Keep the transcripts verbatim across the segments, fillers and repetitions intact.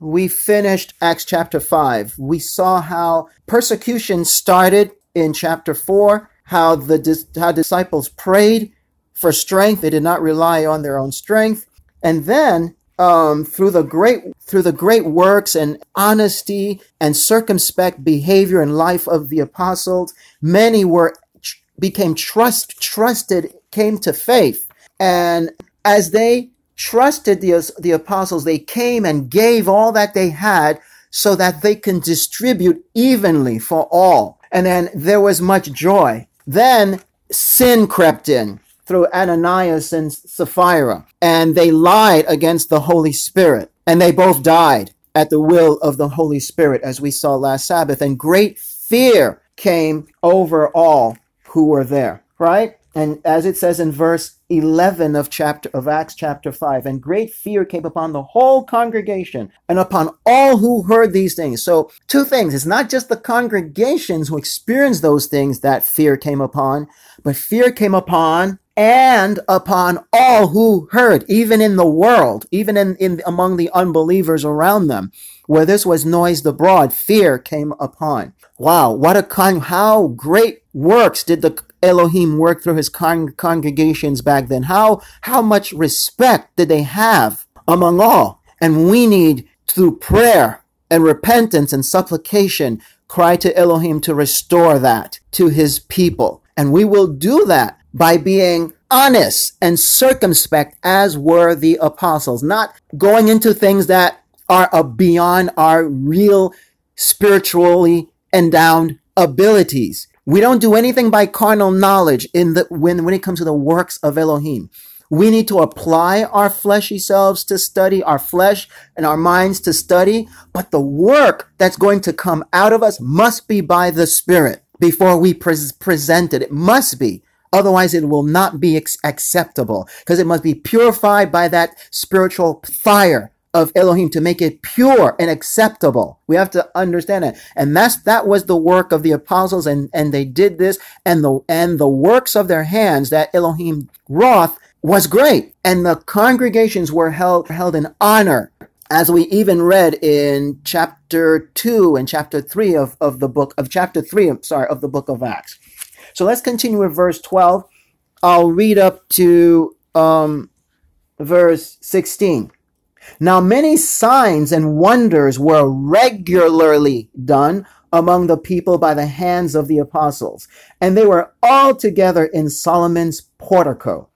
we finished Acts chapter five. We saw how persecution started in chapter four, how the how disciples prayed for strength. They did not rely on their own strength. And then um, through the great through the great works and honesty and circumspect behavior and life of the apostles, many were became trust trusted, came to faith. And as they trusted the, the apostles, they came and gave all that they had so that they can distribute evenly for all. And then there was much joy. Then sin crept in through Ananias and Sapphira, and they lied against the Holy Spirit, and they both died at the will of the Holy Spirit, as we saw last Sabbath. And great fear came over all who were there, right? And as it says in verse eleven of chapter of Acts chapter five, and great fear came upon the whole congregation and upon all who heard these things. So two things. It's not just the congregations who experienced those things that fear came upon, but fear came upon and upon all who heard, even in the world, even in, in among the unbelievers around them, where this was noised abroad, fear came upon. Wow, what a con, how great works did the Elohim work through his con- congregations back then. How, how much respect did they have among all? And we need, through prayer and repentance and supplication, cry to Elohim to restore that to his people. And we will do that by being honest and circumspect, as were the apostles, not going into things that are uh, beyond our real spiritually endowed abilities. We don't do anything by carnal knowledge in the when, when it comes to the works of Elohim. We need to apply our fleshy selves to study, our flesh and our minds to study, but the work that's going to come out of us must be by the Spirit before we pre- present it. It must be. Otherwise, it will not be ex- acceptable, because it must be purified by that spiritual fire of Elohim to make it pure and acceptable. We have to understand that. And that's, that was the work of the apostles, and, and they did this, and the, and the works of their hands that Elohim wrought was great. And the congregations were held, held in honor, as we even read in chapter two and chapter three of, of the book of chapter three, I'm sorry, of the book of Acts. So let's continue with verse twelve. I'll read up to, um, verse sixteen. Now many signs and wonders were regularly done among the people by the hands of the apostles, and they were all together in Solomon's portico,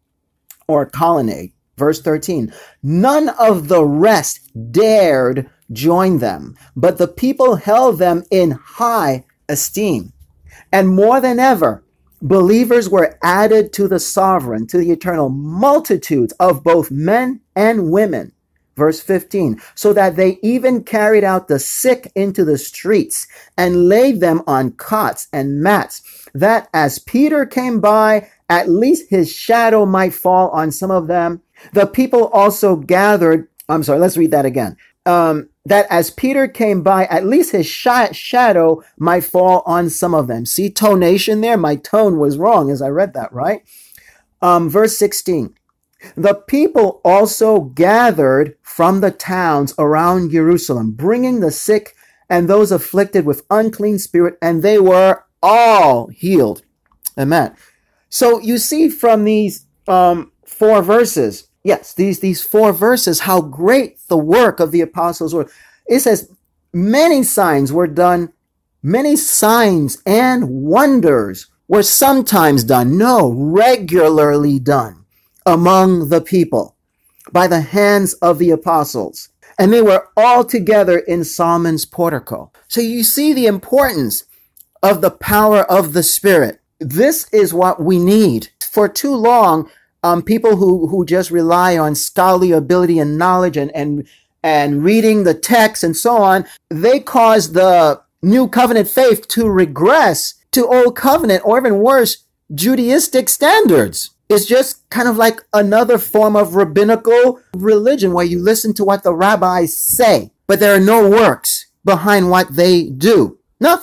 or colonnade. Verse thirteen, none of the rest dared join them, but the people held them in high esteem. And more than ever, believers were added to the sovereign, to the eternal multitudes of both men and women. Verse fifteen, so that they even carried out the sick into the streets and laid them on cots and mats, that as Peter came by, at least his shadow might fall on some of them. The people also gathered, I'm sorry, let's read that again. Um, that as Peter came by, at least his sh- shadow might fall on some of them. See tonation there? My tone was wrong as I read that, right? Um, verse sixteen. The people also gathered from the towns around Jerusalem, bringing the sick and those afflicted with unclean spirit, and they were all healed. Amen. So you see from these um, four verses, yes, these, these four verses, how great the work of the apostles were. It says many signs were done, many signs and wonders were sometimes done, no, regularly done among the people by the hands of the apostles. And they were all together in Solomon's portico. So you see the importance of the power of the Spirit. This is what we need. For too long, um, people who, who just rely on scholarly ability and knowledge and, and, and reading the text and so on, they cause the new covenant faith to regress to old covenant, or even worse, Judaistic standards. It's just kind of like another form of rabbinical religion where you listen to what the rabbis say, but there are no works behind what they do. Nothing.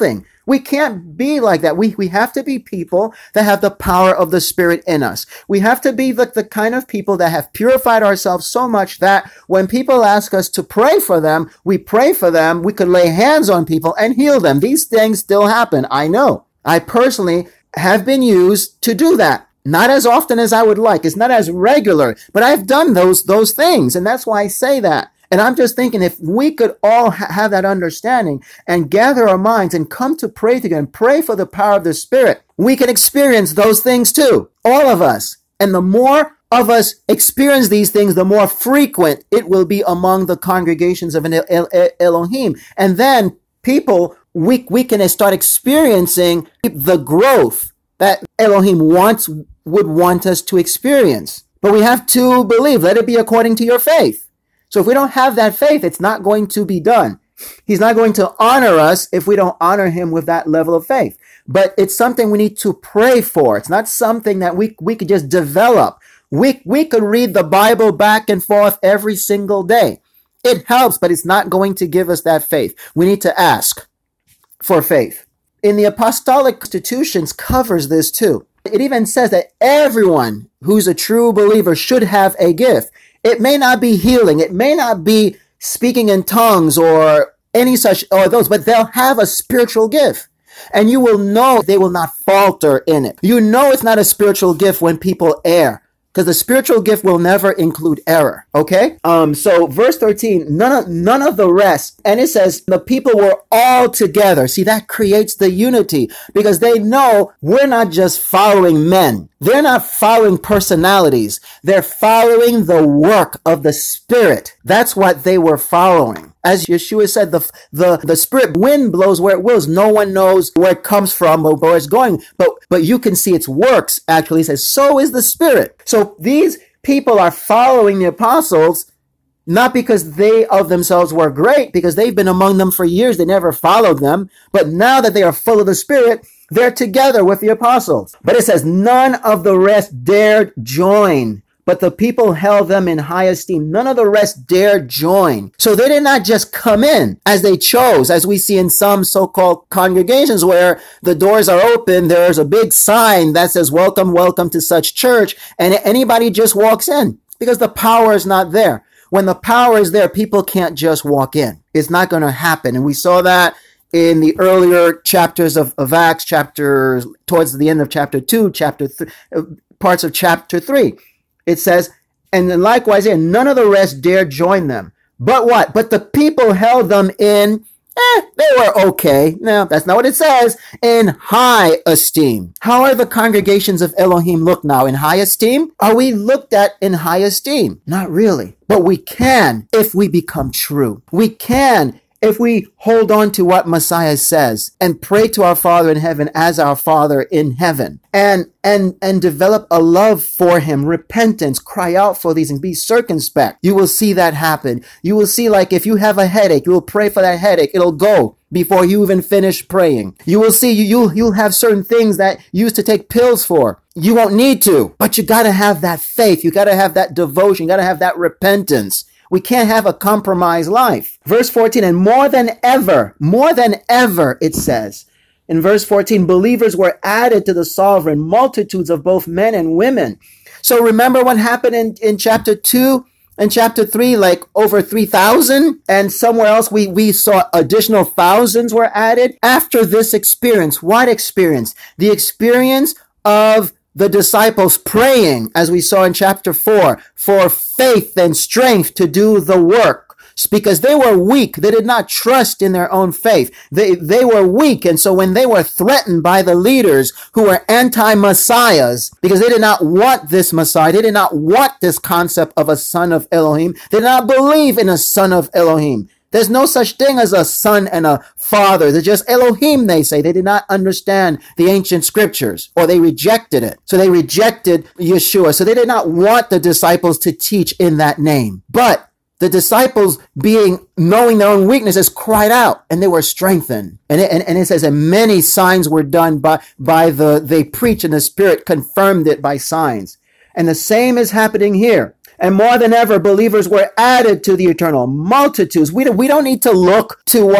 We can't be like that. We we have to be people that have the power of the Spirit in us. We have to be the, the kind of people that have purified ourselves so much that when people ask us to pray for them, we pray for them. We could lay hands on people and heal them. These things still happen. I know. I personally have been used to do that. Not as often as I would like. It's not as regular, but I've done those those things, and that's why I say that. And I'm just thinking, if we could all ha- have that understanding and gather our minds and come to pray together and pray for the power of the Spirit, we can experience those things too. All of us. And the more of us experience these things, the more frequent it will be among the congregations of an El- El- Elohim. And then people, we, we can start experiencing the growth that Elohim wants, would want us to experience. But we have to believe, let it be according to your faith. So if we don't have that faith, it's not going to be done. He's not going to honor us if we don't honor him with that level of faith. But it's something we need to pray for. It's not something that we, we could just develop. We, we could read the Bible back and forth every single day. It helps, but it's not going to give us that faith. We need to ask for faith. In the Apostolic Constitutions covers this too. It even says that everyone who's a true believer should have a gift. It may not be healing. It may not be speaking in tongues or any such, or those, but they'll have a spiritual gift. And you will know they will not falter in it. You know it's not a spiritual gift when people err, because the spiritual gift will never include error. Okay? Um, so verse thirteen, none of, none of the rest. And it says the people were all together. See, that creates the unity because they know we're not just following men. They're not following personalities. They're following the work of the Spirit. That's what they were following. As Yeshua said, the, the, the Spirit wind blows where it wills. No one knows where it comes from or where it's going, but, but you can see its works. Actually, he says, so is the Spirit. So these people are following the apostles, not because they of themselves were great, because they've been among them for years. They never followed them. But now that they are full of the Spirit, they're together with the apostles. But it says, none of the rest dared join, but the people held them in high esteem. None of the rest dared join. So they did not just come in as they chose, as we see in some so-called congregations where the doors are open. There's a big sign that says, welcome, welcome to such church. And anybody just walks in because the power is not there. When the power is there, people can't just walk in. It's not going to happen. And we saw that in the earlier chapters of, of Acts, chapters towards the end of chapter two, chapter three, uh, parts of chapter three. It says, and then likewise here, none of the rest dared join them. But what? But the people held them in, eh, they were okay. No, that's not what it says. In high esteem. How are the congregations of Elohim looked now? In high esteem? Are we looked at in high esteem? Not really. But we can if we become true. We can if we hold on to what Messiah says and pray to our Father in heaven as our Father in heaven and, and, and develop a love for him, repentance, cry out for these and be circumspect. You will see that happen. You will see, like, if you have a headache, you will pray for that headache. It'll go before you even finish praying. You will see you, you'll, you'll have certain things that you used to take pills for. You won't need to, but you gotta have that faith. You gotta have that devotion. You gotta have that repentance. We can't have a compromised life. Verse fourteen, and more than ever, more than ever, it says, in verse fourteen, believers were added to the sovereign, multitudes of both men and women. So remember what happened in, in chapter two and chapter three, like over three thousand, and somewhere else we, we saw additional thousands were added after this experience. What experience? The experience of the disciples praying, as we saw in chapter four, for faith and strength to do the work. Because they were weak. They did not trust in their own faith. They, they were weak. And so when they were threatened by the leaders who were anti-messiahs, because they did not want this Messiah, they did not want this concept of a son of Elohim, they did not believe in a son of Elohim. There's no such thing as a son and a father. They're just Elohim, they say. They did not understand the ancient scriptures, or they rejected it. So they rejected Yeshua. So they did not want the disciples to teach in that name. But the disciples, being, knowing their own weaknesses, cried out and they were strengthened. And it, and, and it says, and many signs were done by, by the, they preached, and the Spirit confirmed it by signs. And the same is happening here. And more than ever, believers were added to the eternal multitudes. We don't, we don't need to look to what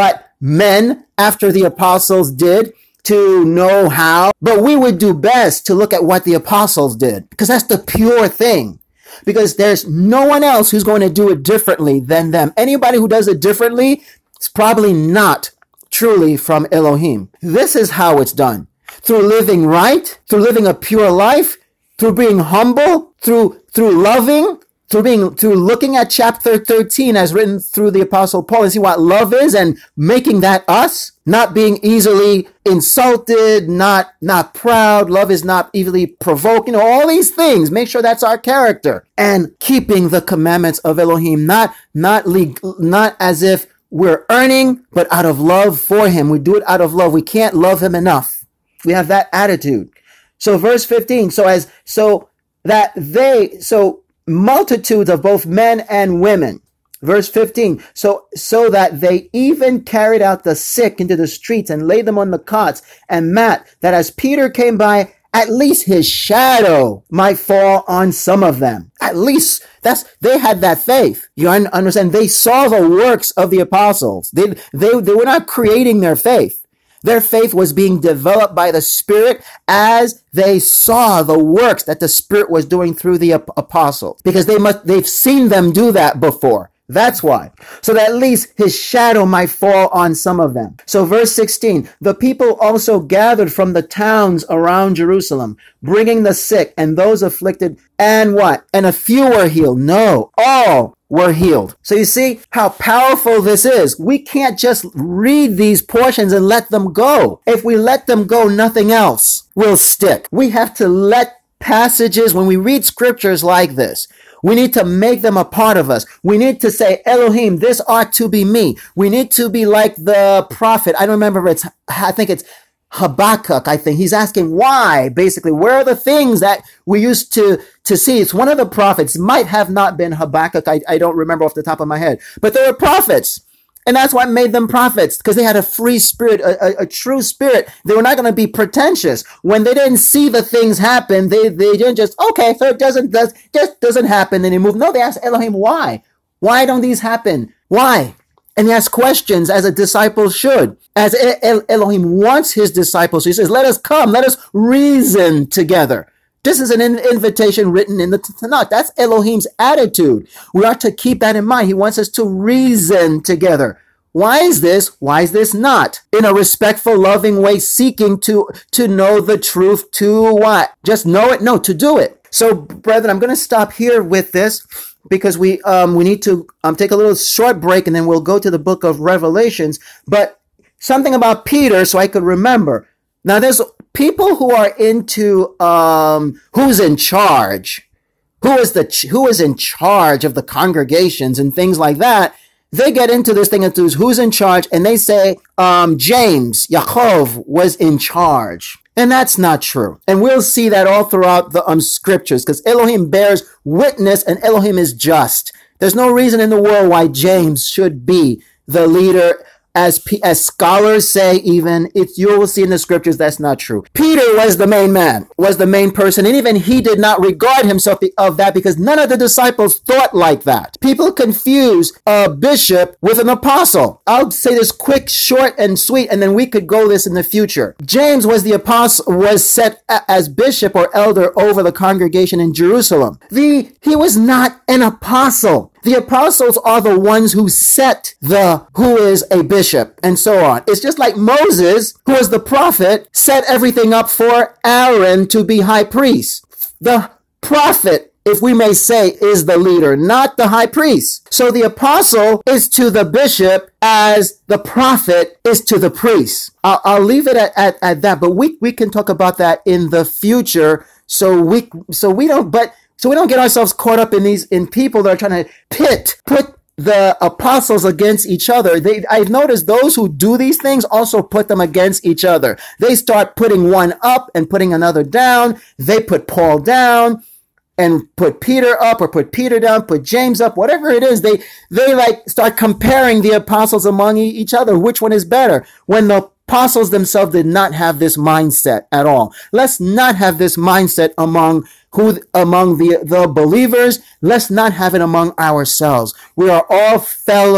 men after the apostles did to know how, but we would do best to look at what the apostles did, because that's the pure thing. Because there's no one else who's going to do it differently than them. Anybody who does it differently is probably not truly from Elohim. This is how it's done. Through living right, through living a pure life, through being humble, through through loving, through being through looking at chapter thirteen as written through the Apostle Paul and see what love is and making that us, not being easily insulted, not not proud. Love is not easily provoked. You know, all these things. Make sure that's our character. And keeping the commandments of Elohim, not not le- not as if we're earning, but out of love for him. We do it out of love. We can't love him enough. We have that attitude. So verse fifteen, so as, so that they, so multitudes of both men and women. Verse fifteen, so, so that they even carried out the sick into the streets and laid them on the cots and mat, that as Peter came by, at least his shadow might fall on some of them. At least that's, they had that faith. You understand? They saw the works of the apostles. They, they, they were not creating their faith. Their faith was being developed by the Spirit as they saw the works that the Spirit was doing through the ap- apostles, because they must, they've seen them do that before. That's why. So that at least his shadow might fall on some of them. So verse sixteen, the people also gathered from the towns around Jerusalem, bringing the sick and those afflicted, and what? And a few were healed. No, all were healed. So you see how powerful this is. We can't just read these portions and let them go. If we let them go, nothing else will stick. We have to let passages, when we read scriptures like this, we need to make them a part of us. We need to say, Elohim, this ought to be me. We need to be like the prophet. I don't remember if it's, I think it's Habakkuk, I think. He's asking why, basically. Where are the things that we used to, to see? It's one of the prophets. Might have not been Habakkuk. I, I don't remember off the top of my head. But they were prophets. And that's what made them prophets, because they had a free spirit, a, a, a true spirit. They were not going to be pretentious. When they didn't see the things happen, they, they didn't just, okay, so it doesn't, does, just doesn't happen, and they move. No, they asked Elohim, why? Why don't these happen? Why? And he asked questions as a disciple should. As El- Elohim wants his disciples, he says, let us come, let us reason together. This is an invitation written in the Tanakh. That's Elohim's attitude. We are to keep that in mind. He wants us to reason together. Why is this? Why is this not? In a respectful, loving way, seeking to, to know the truth, to what? Just know it? No, to do it. So, brethren, I'm going to stop here with this because we, um, we need to um, take a little short break, and then we'll go to the book of Revelations. But something about Peter, so I could remember. Now, there's people who are into um, who's in charge, who is the ch- who is in charge of the congregations and things like that. They get into this thing into who's in charge, and they say um, James, Yaakov was in charge, and that's not true. And we'll see that all throughout the um, scriptures, because Elohim bears witness, and Elohim is just. There's no reason in the world why James should be the leader. As P- as scholars say, even if you will see in the scriptures, that's not true. Peter was the main man, was the main person, and even he did not regard himself of that, because none of the disciples thought like that. People confuse a bishop with an apostle. I'll say this quick, short, and sweet, and then we could go this in the future. James was the apostle, was set as bishop or elder over the congregation in Jerusalem. The he was not an apostle. The apostles are the ones who set the, who is a bishop, and so on. It's just like Moses, who was the prophet, set everything up for Aaron to be high priest. The prophet, if we may say, is the leader, not the high priest. So the apostle is to the bishop as the prophet is to the priest. I'll, I'll leave it at, at, at that, but we, we can talk about that in the future. So we, so we don't, but So we don't get ourselves caught up in these, in people that are trying to pit, put the apostles against each other. They, I've noticed those who do these things also put them against each other. They start putting one up and putting another down. They put Paul down and put Peter up, or put Peter down, put James up, whatever it is. They, they like start comparing the apostles among each other. Which one is better? When the apostles themselves did not have this mindset at all. Let's not have this mindset among who among the, the believers. Let's not have it among ourselves. We are all fellow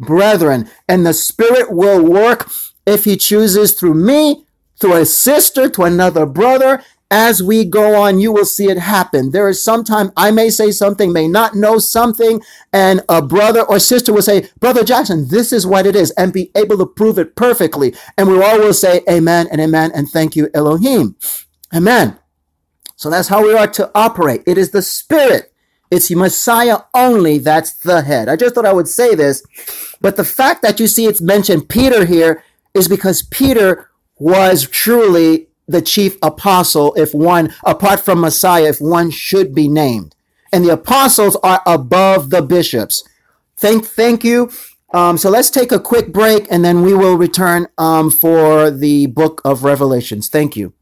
brethren. And the Spirit will work if he chooses through me, through a sister, to another brother. As we go on, you will see it happen. There is sometime I may say something, may not know something, and a brother or sister will say, Brother Jackson, this is what it is, and be able to prove it perfectly. And we all will say amen and amen and thank you, Elohim. Amen. So that's how we are to operate. It is the Spirit. It's Messiah only that's the head. I just thought I would say this, but the fact that you see it's mentioned Peter here is because Peter was truly the chief apostle, if one, apart from Messiah, if one should be named. And the apostles are above the bishops. Thank, thank you. Um, so let's take a quick break and then we will return um, for the book of Revelations. Thank you.